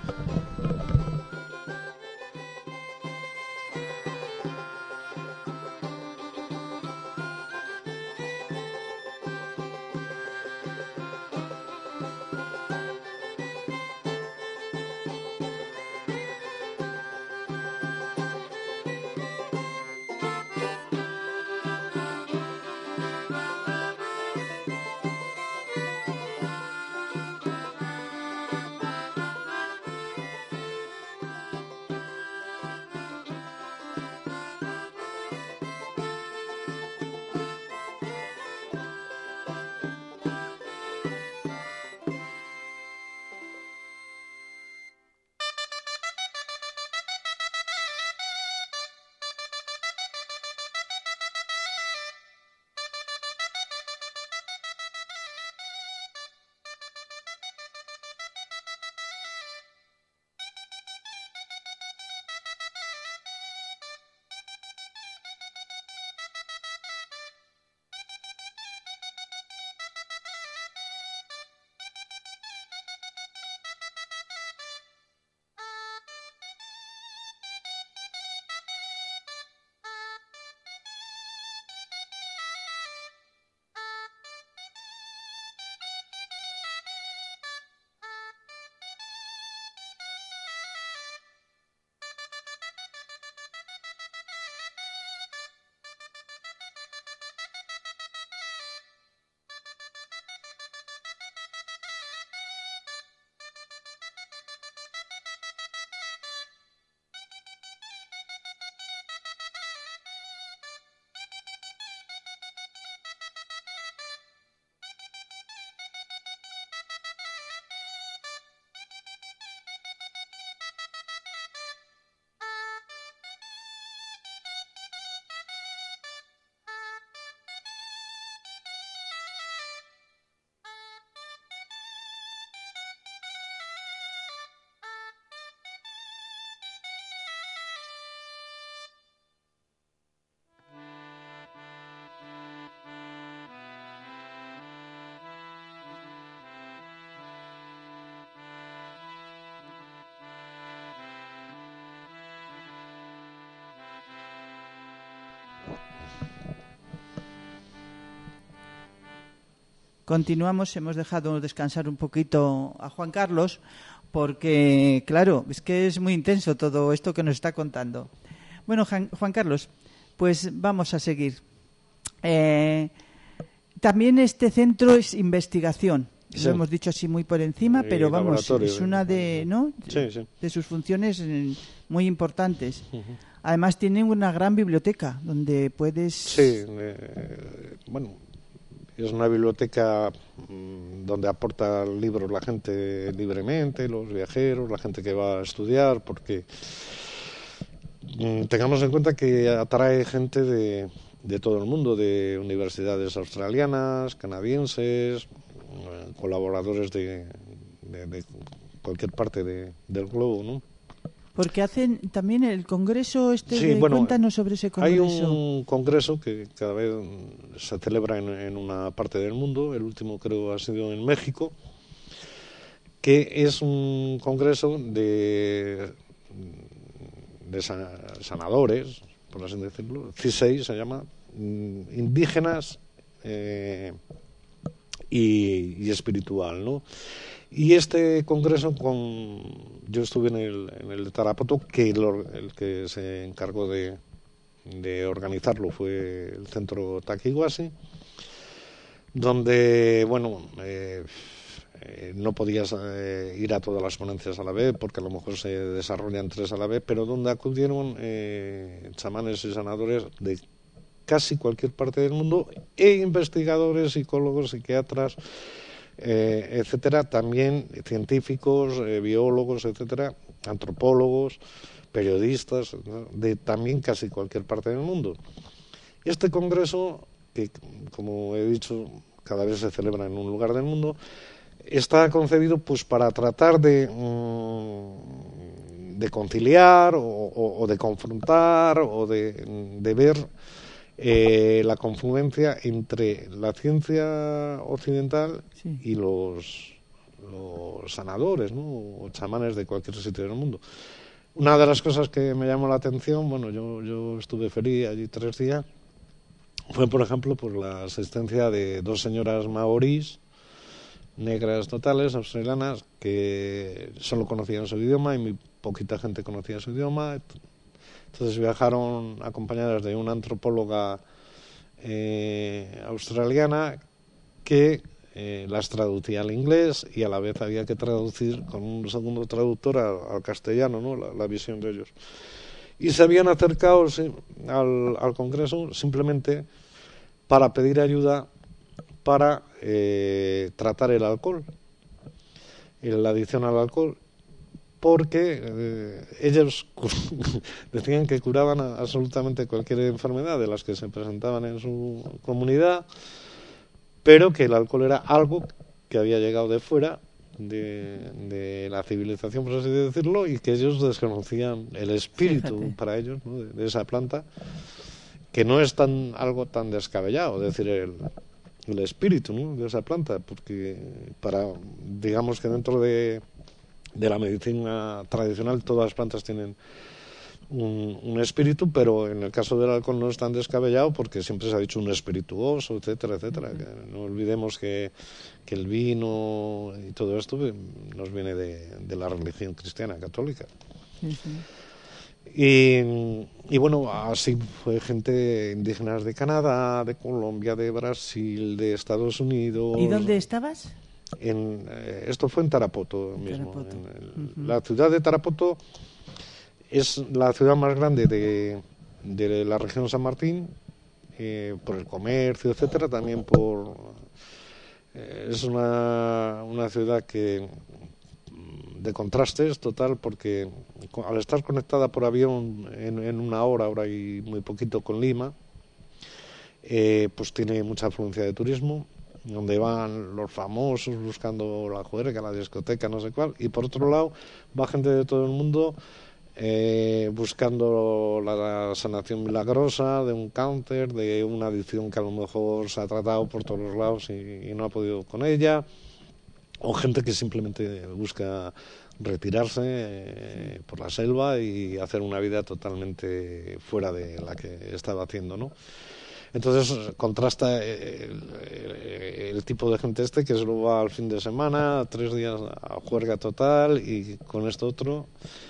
Continuamos, hemos dejado descansar un poquito a Juan Carlos porque, claro, es que es muy intenso todo esto que nos está contando. Bueno, Juan Carlos, pues vamos a seguir. Eh, también este centro es investigación. Sí. Lo hemos dicho así muy por encima, Y pero vamos, laboratorio, es una de, ¿no? Sí, sí. de sus funciones eh, muy importantes. Uh-huh. Además tiene una gran biblioteca donde puedes... Sí, eh, bueno, es una biblioteca mmm, donde aporta libros la gente libremente, los viajeros, la gente que va a estudiar, porque mmm, tengamos en cuenta que atrae gente de, de todo el mundo, de universidades australianas, canadienses, eh, colaboradores de, de, de cualquier parte de, del globo, ¿no? Porque hacen también el congreso este, Sí, de, bueno, cuéntanos sobre ese congreso. Hay un congreso que cada vez se celebra en, en una parte del mundo, el último creo ha sido en México, que es un congreso de, de sanadores, por así decirlo, C I S E I se llama, indígenas eh, y, y espiritual, ¿no? Y este congreso, con yo estuve en el, en el de Tarapoto, que lo, el que se encargó de, de organizarlo fue el centro Taquihuasi, donde, bueno, eh, eh, no podías eh, ir a todas las ponencias a la vez, porque a lo mejor se desarrollan tres a la vez, pero donde acudieron eh, chamanes y sanadores de casi cualquier parte del mundo, e investigadores, psicólogos, psiquiatras, Eh, etcétera, también científicos, eh, biólogos, etcétera, antropólogos, periodistas, ¿no? De también casi cualquier parte del mundo. Este congreso, que como he dicho, cada vez se celebra en un lugar del mundo, está concebido pues para tratar de, mmm, de conciliar o, o, o de confrontar o de, de ver Eh, la confluencia entre la ciencia occidental sí. y los, los sanadores, ¿no? O chamanes de cualquier sitio del mundo. Una de las cosas que me llamó la atención, bueno, yo, yo estuve feliz allí tres días, fue, por ejemplo, por la asistencia de dos señoras maorís, negras totales, australianas, que solo conocían su idioma y muy poquita gente conocía su idioma. Entonces viajaron acompañadas de una antropóloga eh, australiana que eh, las traducía al inglés y a la vez había que traducir con un segundo traductor al, al castellano, ¿no? la, la visión de ellos. Y se habían acercado sí, al, al Congreso simplemente para pedir ayuda para eh, tratar el alcohol, la adicción al alcohol, porque eh, ellos decían que curaban a, absolutamente cualquier enfermedad de las que se presentaban en su comunidad, pero que el alcohol era algo que había llegado de fuera de, de la civilización, por así decirlo, y que ellos desconocían el espíritu Fíjate. para ellos, ¿no? de, de esa planta, que no es tan algo tan descabellado, es decir, el, el espíritu, ¿no? de esa planta, porque para digamos que dentro de de la medicina tradicional todas las plantas tienen un, un espíritu, pero en el caso del alcohol no es tan descabellado porque siempre se ha dicho un espirituoso, etcétera, etcétera. Uh-huh. Que no olvidemos que, que el vino y todo esto nos viene de, de la religión cristiana católica. Uh-huh. Y, y bueno, así fue gente indígenas de Canadá, de Colombia, de Brasil, de Estados Unidos. ¿Y dónde estabas? En, eh, esto fue en Tarapoto mismo. Tarapoto. En el, uh-huh. La ciudad de Tarapoto es la ciudad más grande de, de la región San Martín, eh, por el comercio, etcétera, también por... Eh, es una, una ciudad que de contrastes total, porque al estar conectada por avión en, en una hora, hora y muy poquito con Lima, eh, pues tiene mucha afluencia de turismo, donde van los famosos buscando la juerga, la discoteca, no sé cuál, y por otro lado va gente de todo el mundo eh, buscando la sanación milagrosa de un cáncer, de una adicción que a lo mejor se ha tratado por todos los lados y, y no ha podido con ella, o gente que simplemente busca retirarse eh, por la selva y hacer una vida totalmente fuera de la que estaba haciendo, ¿no? Entonces contrasta el, el, el tipo de gente este que solo va al fin de semana, tres días a juerga total y con esto otro.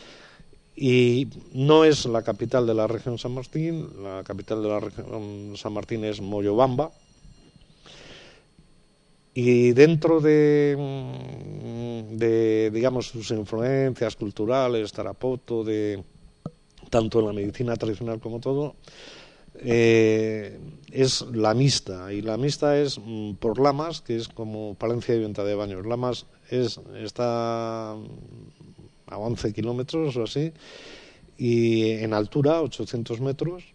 Y no es la capital de la región San Martín, la capital de la región San Martín es Moyobamba. Y dentro de, de, digamos, sus influencias culturales, Tarapoto, de tanto en la medicina tradicional como todo, eh, es la mixta. Y la mixta es mm, por Lamas, que es como Palencia y Venta de Baños. Lamas es, está a once kilómetros o así, y en altura, ochocientos metros,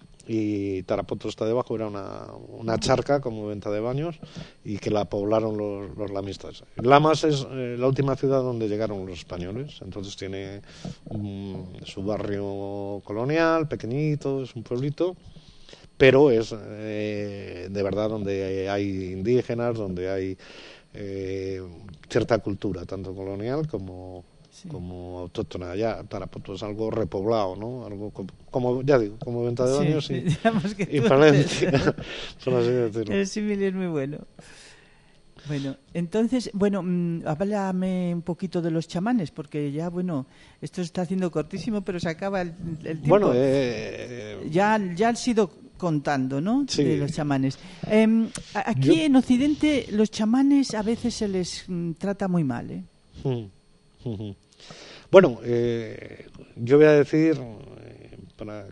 y Tarapoto está debajo, era una, una charca como Venta de Baños, y que la poblaron los, los lamistas. Lamas es eh, la última ciudad donde llegaron los españoles, entonces tiene um, su barrio colonial, pequeñito, es un pueblito, pero es eh, de verdad donde hay indígenas, donde hay eh, cierta cultura, tanto colonial como... Sí. Como autóctona. Ya Tarapoto es algo repoblado, ¿no? Algo como, como ya digo, como Venta de Baños, sí, y, y Palencia. El símil es muy bueno. Bueno, entonces, bueno, mmm, háblame un poquito de los chamanes, porque ya, bueno, esto se está haciendo cortísimo, pero se acaba el, el tiempo. Bueno, eh, ya, ya han sido contando, ¿no? Sí. De los chamanes. Eh, aquí Yo... en Occidente los chamanes a veces se les mm, trata muy mal, ¿eh? Hmm. Uh-huh. Bueno, eh, yo voy a decir, eh, para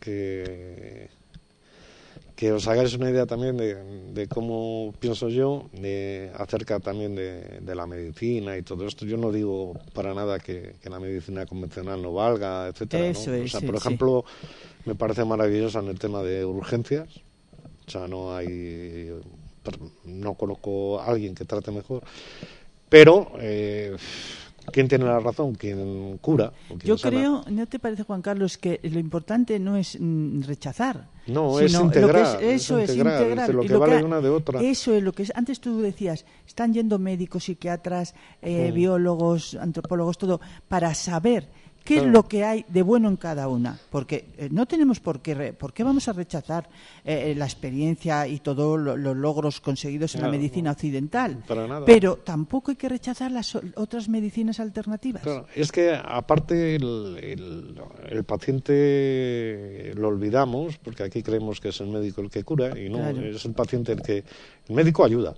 que, que os hagáis una idea también de, de cómo pienso yo, de, acerca también de, de la medicina y todo esto. Yo no digo para nada que, que la medicina convencional no valga, etcétera, Eso ¿no? es, o sea, sí, por ejemplo, sí. Me parece maravillosa en el tema de urgencias. O sea, no hay, no conozco a alguien que trate mejor, pero eh, ¿quién tiene la razón? ¿Quién cura? ¿O quién Yo sana? creo, ¿no te parece, Juan Carlos, que lo importante no es mm, rechazar? No, sino es integrar. Lo que es, eso es es integrar. integrar. Es lo y que lo vale que, de una de otra. Eso es lo que es. Antes tú decías, están yendo médicos, psiquiatras, eh, Mm. biólogos, antropólogos, todo, para saber qué Claro. es lo que hay de bueno en cada una. Porque eh, no tenemos por qué, re, por qué vamos a rechazar eh, la experiencia y todos lo, los logros conseguidos en Claro, la medicina no, occidental. para nada. Pero tampoco hay que rechazar las o- otras medicinas alternativas. Claro, es que aparte el, el, el paciente lo olvidamos, porque aquí creemos que es el médico el que cura, y no, Claro. es el paciente el que... El médico ayuda.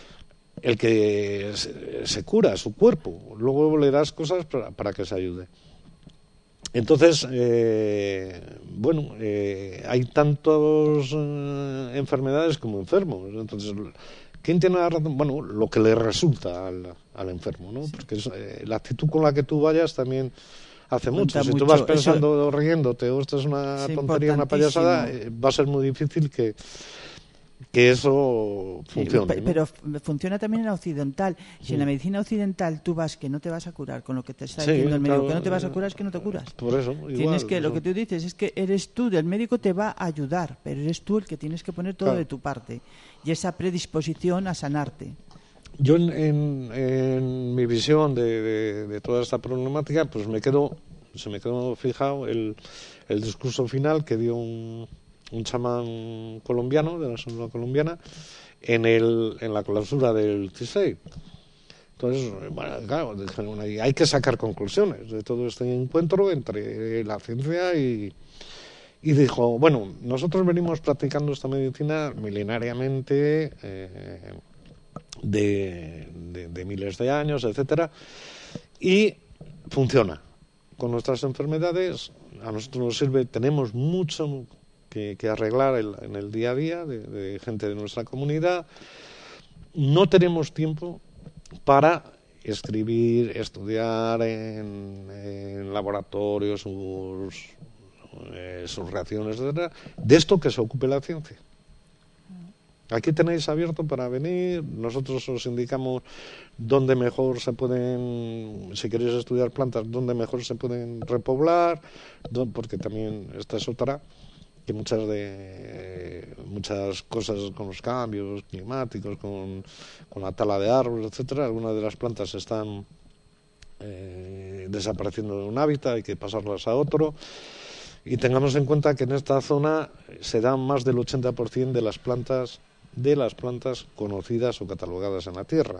El que se, se cura su cuerpo, luego le das cosas para, para que se ayude. Entonces, eh, bueno, eh, hay tantas eh, enfermedades como enfermos. Entonces, ¿quién tiene la razón? Bueno, lo que le resulta al, al enfermo, ¿no? Porque es, eh, la actitud con la que tú vayas también hace Cuenta mucho. Si mucho. tú vas pensando, Eso... riéndote, o esto es una es tontería, una payasada, eh, va a ser muy difícil que... que eso funcione, sí, ¿no? Pero funciona también en la occidental. Si sí. en la medicina occidental tú vas que no te vas a curar con lo que te está sí, diciendo el médico, claro, que no te vas a curar, es que no te curas. Por eso, igual, tienes que, eso. Lo que tú dices es que eres tú, el médico te va a ayudar, pero eres tú el que tienes que poner todo claro. de tu parte y esa predisposición a sanarte. Yo en, en, en mi visión de, de, de toda esta problemática, pues me quedo, se me quedó fijado el, el discurso final que dio un un chamán colombiano, de la zona colombiana, en el en la clausura del C I S E I. Entonces, bueno, claro, dijeron, hay que sacar conclusiones de todo este encuentro entre la ciencia y, y dijo, bueno, nosotros venimos practicando esta medicina milenariamente, eh, de, de, de miles de años, etcétera, y funciona. Con nuestras enfermedades, a nosotros nos sirve, tenemos mucho que, que arreglar el, en el día a día de, de gente de nuestra comunidad. No tenemos tiempo para escribir, estudiar en, en laboratorios sus, eh, sus reacciones, etcétera. De esto que se ocupe la ciencia. Aquí tenéis abierto para venir, nosotros os indicamos dónde mejor se pueden, si queréis estudiar plantas, dónde mejor se pueden repoblar, porque también esta es otra, que muchas de muchas cosas con los cambios climáticos, con, con la tala de árboles, etcétera, algunas de las plantas están eh, desapareciendo de un hábitat, hay que pasarlas a otro. Y tengamos en cuenta que en esta zona se dan más del ochenta por ciento de las plantas de las plantas conocidas o catalogadas en la Tierra.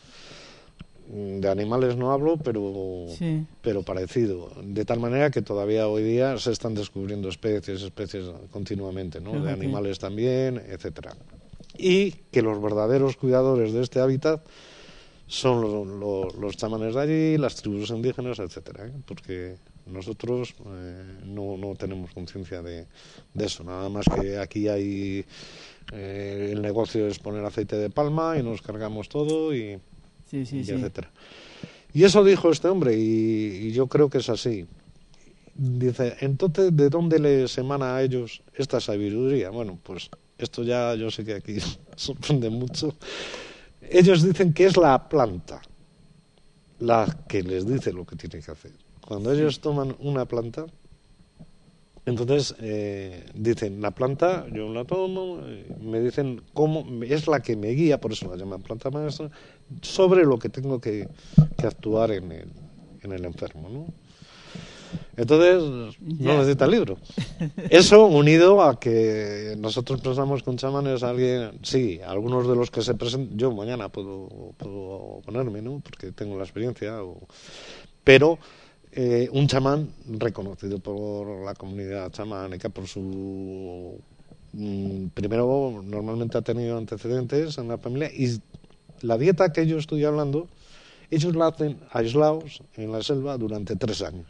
De animales no hablo, pero sí. pero parecido. De tal manera que todavía hoy día se están descubriendo especies, especies continuamente, ¿no? De animales también, etcétera. y que los verdaderos cuidadores de este hábitat son los, los, los chamanes de allí, las tribus indígenas, etcétera, ¿eh? Porque nosotros eh, no, no tenemos conciencia de, de eso, nada más que aquí hay eh, el negocio es poner aceite de palma y nos cargamos todo y, sí, sí, y sí. etcétera. Y eso dijo este hombre y, y yo creo que es así. Dice, entonces, ¿de dónde les emana a ellos esta sabiduría? Bueno, pues esto ya yo sé que aquí sorprende mucho. Ellos dicen que es la planta la que les dice lo que tienen que hacer. Cuando ellos toman una planta, entonces eh, dicen, la planta, yo la tomo, eh, me dicen cómo, es la que me guía, por eso la llaman planta maestra, sobre lo que tengo que, que actuar en el, en el enfermo, ¿no? Entonces, ya. No necesita libro. Eso unido a que nosotros pensamos con chamanes alguien, sí, algunos de los que se presentan, yo mañana puedo, puedo ponerme, ¿no? Porque tengo la experiencia, o, pero eh, un chamán reconocido por la comunidad chamánica, por su... Mm, primero, normalmente ha tenido antecedentes en la familia y la dieta que yo estoy hablando, ellos la hacen aislados en la selva durante tres años.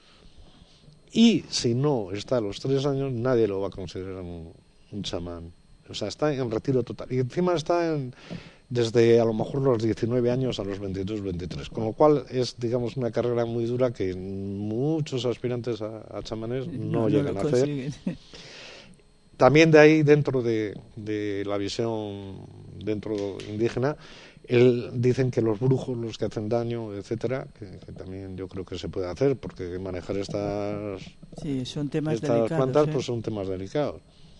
Y si no está a los tres años, nadie lo va a considerar un, un chamán. O sea, está en retiro total. Y encima está en, desde a lo mejor los diecinueve años a los veintidós, veintitrés. Con lo cual es, digamos, una carrera muy dura que muchos aspirantes a, a chamanes no, no llegan no a hacer. También de ahí, dentro de, de la visión dentro indígena, el, dicen que los brujos, los que hacen daño, etcétera, que, que también yo creo que se puede hacer, porque manejar estas, sí, son temas estas delicados, plantas ¿eh? Pues son temas delicados.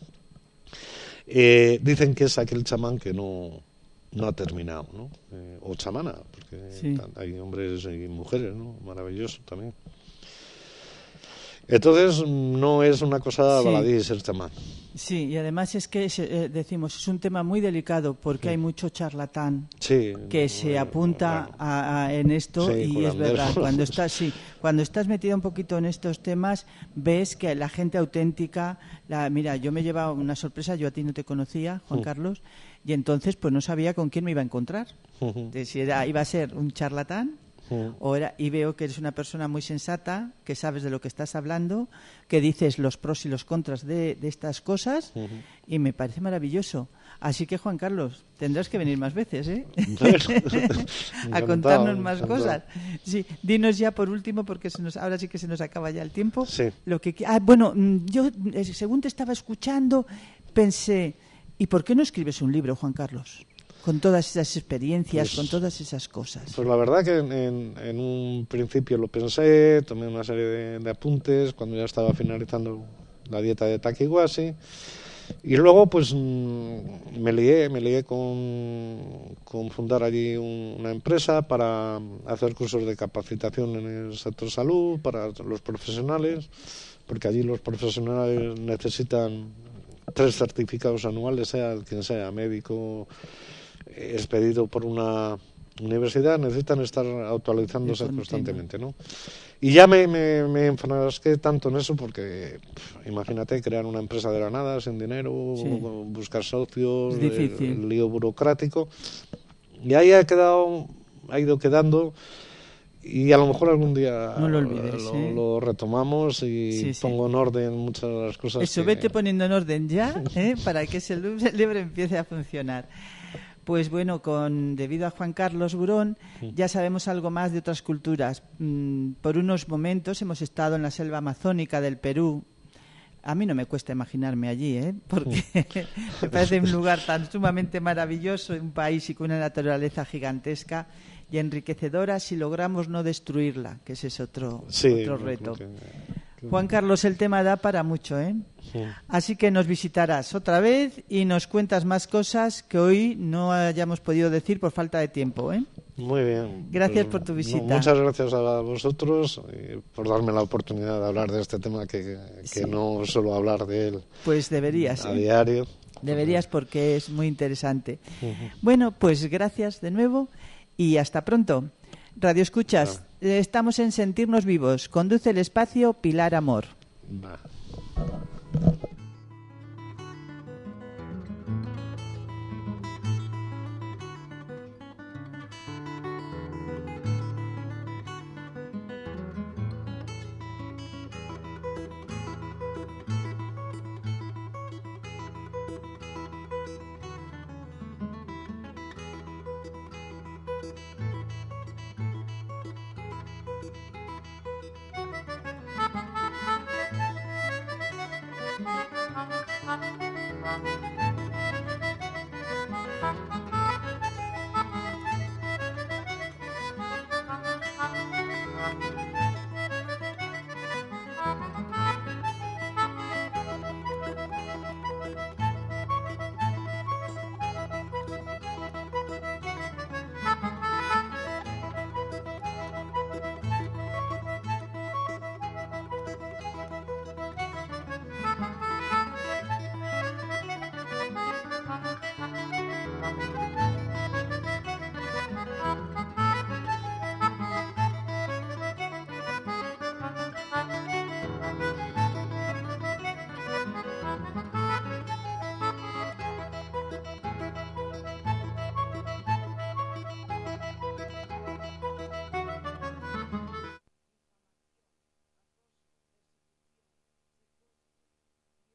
Eh, dicen que es aquel chamán que no, no ha terminado, ¿no? Eh, o chamana, porque sí. Hay hombres y mujeres, ¿no? Maravilloso también. Entonces no es una cosa sí. baladí ser chamán. Sí, y además es que eh, decimos, es un tema muy delicado porque sí. hay mucho charlatán sí, que no, se apunta bueno. a, a, en esto sí, y es verdad, cuando estás, sí, cuando estás metido un poquito en estos temas ves que la gente auténtica, la, mira, yo me he llevado una sorpresa, yo a ti no te conocía, Juan uh-huh. Carlos, y entonces pues no sabía con quién me iba a encontrar, uh-huh. de si era, iba a ser un charlatán. O era, y veo que eres una persona muy sensata, que sabes de lo que estás hablando, que dices los pros y los contras de, de estas cosas, uh-huh. y me parece maravilloso. Así que, Juan Carlos, tendrás que venir más veces, ¿eh? a contarnos más encantado. Cosas. Sí, dinos ya por último, porque se nos, ahora sí que se nos acaba ya el tiempo. Sí. Lo que, ah, bueno, yo según te estaba escuchando, pensé, ¿y por qué no escribes un libro, Juan Carlos? Con todas esas experiencias, pues, con todas esas cosas. Pues la verdad que en, en, en un principio lo pensé, tomé una serie de, de apuntes cuando ya estaba finalizando la dieta de Takiwasi y luego pues me lié, me lié con, con fundar allí un, una empresa para hacer cursos de capacitación en el sector salud para los profesionales, porque allí los profesionales necesitan tres certificados anuales, sea quien sea, médico, expedido por una universidad, necesitan estar actualizándose constantemente, ¿no? Y ya me, me, me enfrasqué tanto en eso porque, pff, imagínate, crear una empresa de la nada, sin dinero, sí. buscar socios, es difícil. El, el lío burocrático, y ahí ha quedado, ha ido quedando, y a lo mejor algún día no lo, olvides, lo, ¿eh? lo retomamos y sí, sí. pongo en orden muchas de las cosas. Eso, que... vete poniendo en orden ya, ¿eh? Para que ese libro empiece a funcionar. Pues bueno, con debido a Juan Carlos Burón ya sabemos algo más de otras culturas. Por unos momentos hemos estado en la selva amazónica del Perú. A mí no me cuesta imaginarme allí, ¿eh? Porque me parece un lugar tan sumamente maravilloso, un país y con una naturaleza gigantesca y enriquecedora si logramos no destruirla, que ese es otro, sí, otro reto. Que, que... Juan Carlos, el tema da para mucho, ¿eh? Sí. Así que nos visitarás otra vez y nos cuentas más cosas que hoy no hayamos podido decir por falta de tiempo, ¿eh? Muy bien. Gracias pues, por tu visita. No, muchas gracias a vosotros y por darme la oportunidad de hablar de este tema que, que sí. no suelo hablar de él. Pues deberías. A ¿eh? diario. Deberías porque es muy interesante. Uh-huh. Bueno, pues gracias de nuevo y hasta pronto. Radio Escuchas, claro. Estamos en Sentirnos Vivos. Conduce el espacio Pilar Amor. Va.